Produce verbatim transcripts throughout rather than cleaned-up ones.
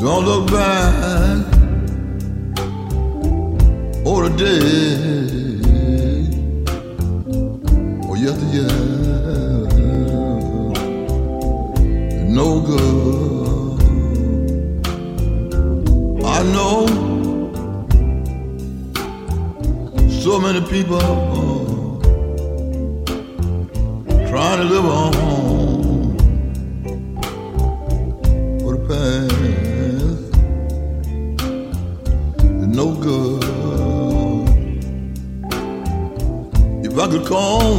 Don't look back over the day or yesteryear. No good. I know so many people trying to live on for the past. It's no good. If I could call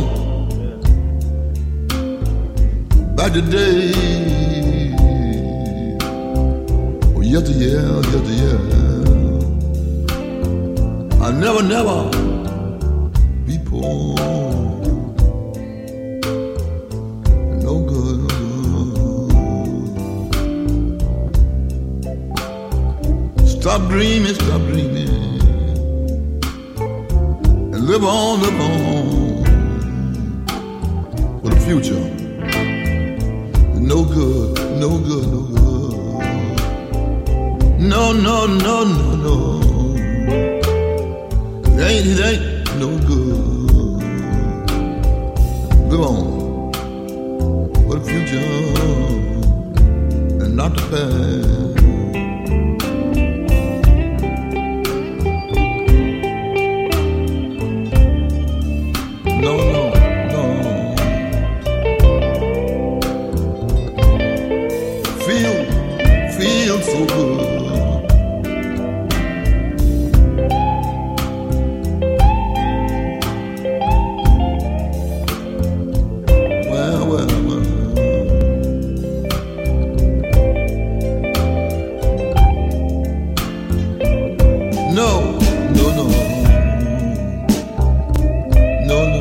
back the day, oh yesteryear, yesteryear, I never, never be poor. No good, no good. Stop dreaming, stop dreaming, and live on, live on for the future. No good, no good, no good. No, no, no, no, no. It ain't, it ain't no good. Live on for the future and not the past. No, no, no. Feel, feel so good. Well, well, well. No, no, no. No, no.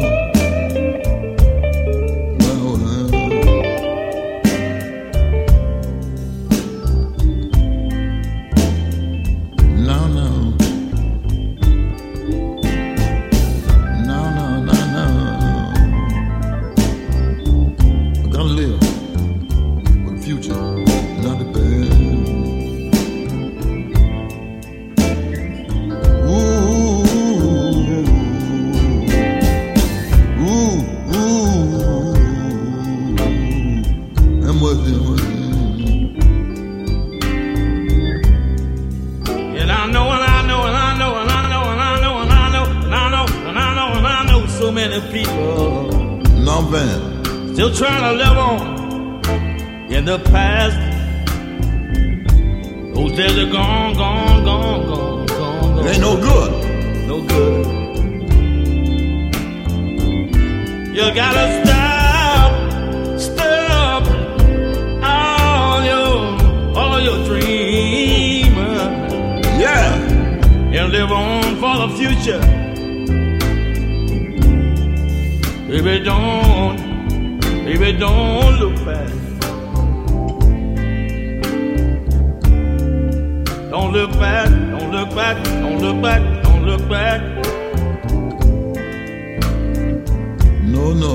Well, well. No, no. No, no, no, no. I gotta live for the future, not the past. Ooh, ooh, ooh. I'm working, working. And I know, and I know, and I know, and I know, and I know, and I know, and I know, and I know, and I know so many people No, man. still trying to live on in the past. Those days are gone, gone, gone, gone, gone, It gone. ain't no good. No good. You gotta stop, stop all your, all your dreaming Yeah. and live on for the future. Baby, don't, baby, don't look back. Don't look back, don't look back, don't look back, don't look back. No, no.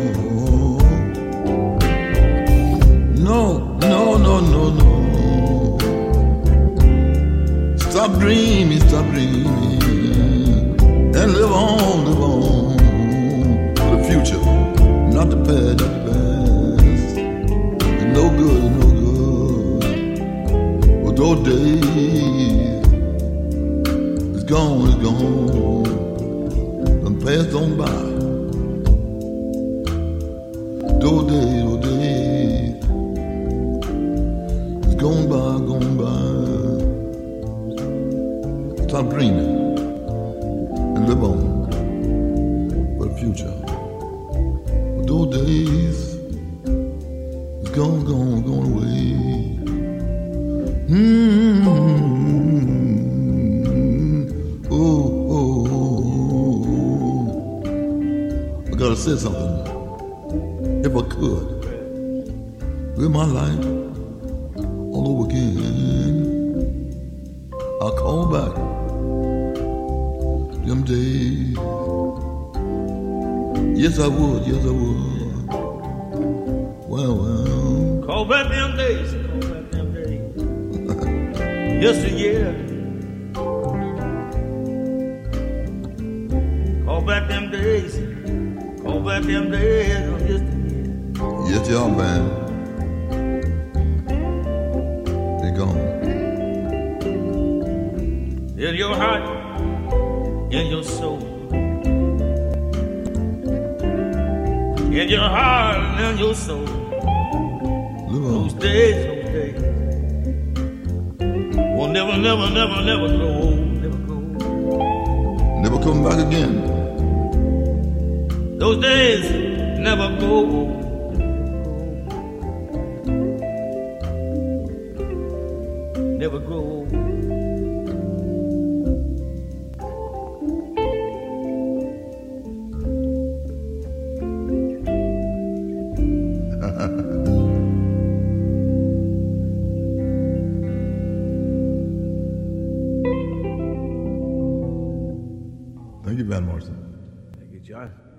No, no, no, no, no. Stop dreaming, stop dreaming, and live on, live on for the future, not the past, not the past. It's no good, no good. But those days, it's gone, it's gone. Them passed on by. Those days, those days, it's gone by, gone by. Stop dreaming and live on for the future. But those days, it's gone, gone, gone away. Mm-hmm. Oh, oh, oh. I gotta say something. If I could, live my life all over again, I'll call back them days. Yes, I would, yes, I would. Well, well. Call back them days, call back them days. yesteryear. Call back them days, call back them days of yesteryear. Yes, y'all, man. They're gone. In your heart, in your soul, in your heart and in your soul. Live on. Those days, those days will never, never, never, never grow old, never grow old. Never come back again. Those days never grow old. Never grow old. Thank you, Van Morrison. Thank you, John.